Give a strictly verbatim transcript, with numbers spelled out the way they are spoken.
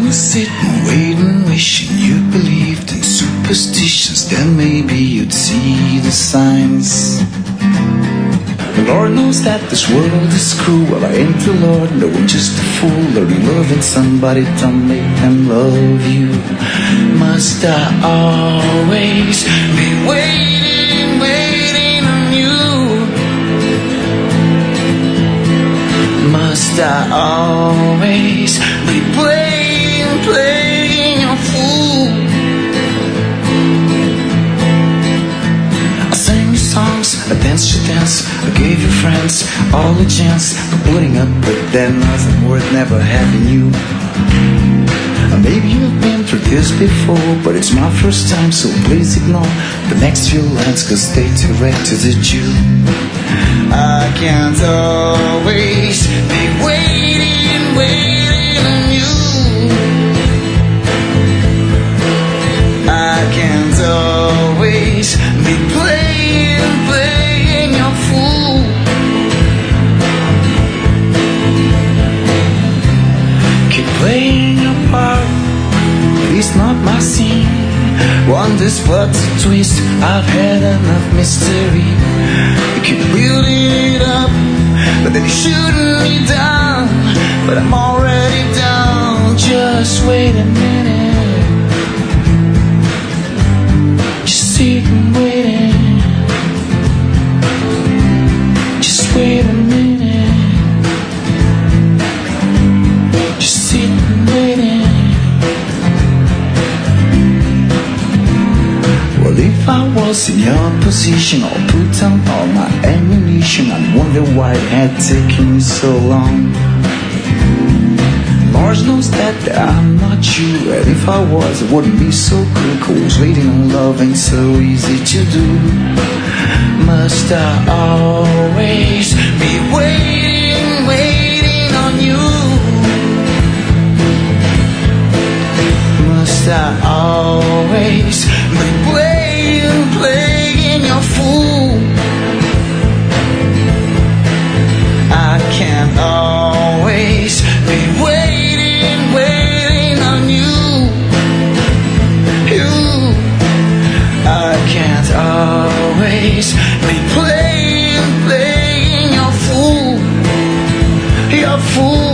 sit and wait and wishing you believed in superstitions, then maybe you'd see the signs. The Lord knows that this world is cruel. Well, I ain't the Lord, no, I'm just a fool. Learning loving somebody don't make them love you. Must I always be waiting, waiting on you? Must I always be playing, playing a fool? I sang you songs, I danced your dance, I gave your friends all the chance for putting up with that nothing worth never having you. Maybe you've been through this before, but it's my first time, so please ignore the next few lines, cause they directed at you. I can't always be waiting, waiting on you. I can't always be playing, playing your fool. Keep playing your part, it's not my scene. Wonders what's a twist, I've had enough mystery. You keep building it up, but then you're shooting me down. But I'm already down, just wait a minute. Just sit and waiting. Just wait a minute. Just sit and waiting. Well, if I was in your position, I'll put down all my ammunition. I wonder why it had taken me so long. Mars knows that I'm not you, and if I was, it wouldn't be so cool. Cause waiting on love ain't so easy to do. Must I always be waiting, waiting on you? Must I always be playing, playing your fool? I can't always be waiting, waiting on you. You, I can't always be playing, playing your fool. Your fool.